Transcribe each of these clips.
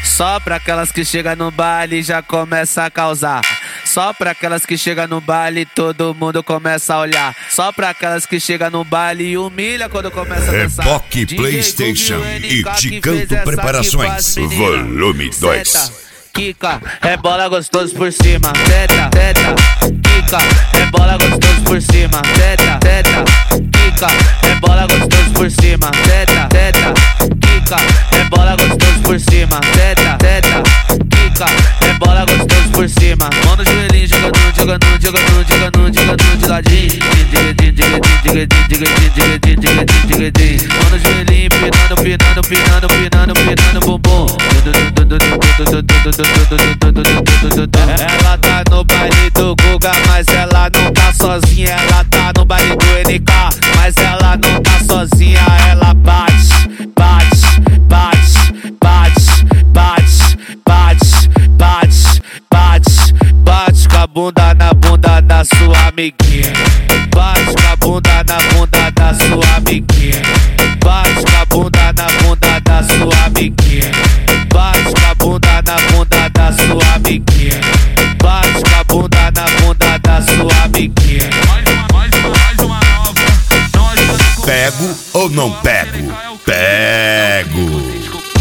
Só pra aquelas que chegam no baile e já começa a causar. Só pra aquelas que chegam no baile todo mundo começa a olhar. Só pra aquelas que chegam no baile e humilha quando começa a dançar. Reboque PlayStation e Ticanto Preparações, volume 2. Kika, é bola gostoso por cima. Teta, teta, Kika, é bola gostoso por cima. Teta, teta, Kika, é bola gostoso por cima. Teta, teta, Kika, é bola gostoso por cima. Teta, teta, Kika, é bola gostoso por cima. Mão no joelhinho, jogando de ladinho. Mão no joelhinho, pinando bumbum. Ela tá no baile do Guga, mas ela não tá sozinha. Ela tá no baile do NK, mas ela não tá sozinha. Ela bate, bate, bate, bate, bate, bate, bate, bate, bate com a bunda na bunda da sua amiguinha. Bate com a bunda na bunda da sua amiguinha. Bate com a bunda na bunda da sua amiguinha. Bate com a bunda na bunda da sua amiguinha. Bate com a bunda na bunda da sua amiguinha. Mais uma nova. Pego ou não pego? Pego.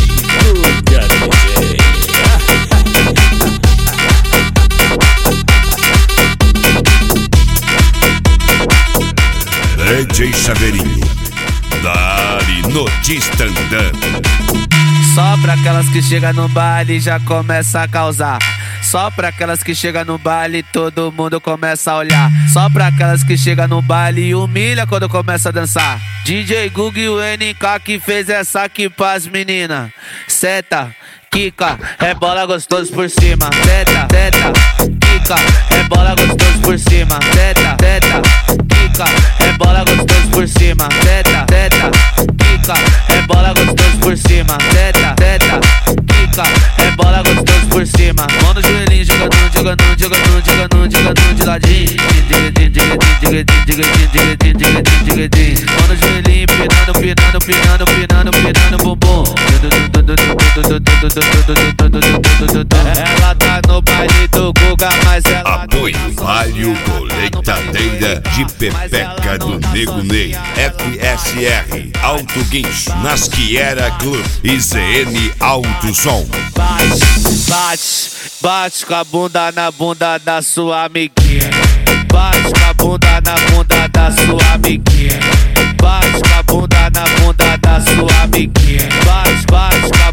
DJ Chaveirinho, Dali Notícia andando. Só pra aquelas que chegam no baile e já começa a causar. Só pra aquelas que chegam no baile todo mundo começa a olhar. Só pra aquelas que chegam no baile e humilha quando começa a dançar. DJ Guga e o NK que fez essa aqui pras meninas. Seta, Kika, é bola gostoso por cima. Teta, teta, Kika, é bola gostoso por cima. Teta, teta, Kika, é bola gostoso por cima. Teta, teta, Kika, é bola gostoso por cima. Teta, teta, Kika, é bola gostoso por cima. Mão no joelhinho, jogando de ladinho. Mão no joelhinho, pinando bumbum. Ela tá no baile do Guga, mas ela apoio Vale Colheitadeira de Pepeca do Nego Ney, FSR Auto Guincho, Nasquiera Club e ZN Alto Som. Bate, bate, bate com a bunda na bunda da sua amiguinha. Bate com a bunda na bunda da sua amiguinha. Bate com a bunda na bunda da sua amiguinha. Bate, bate com a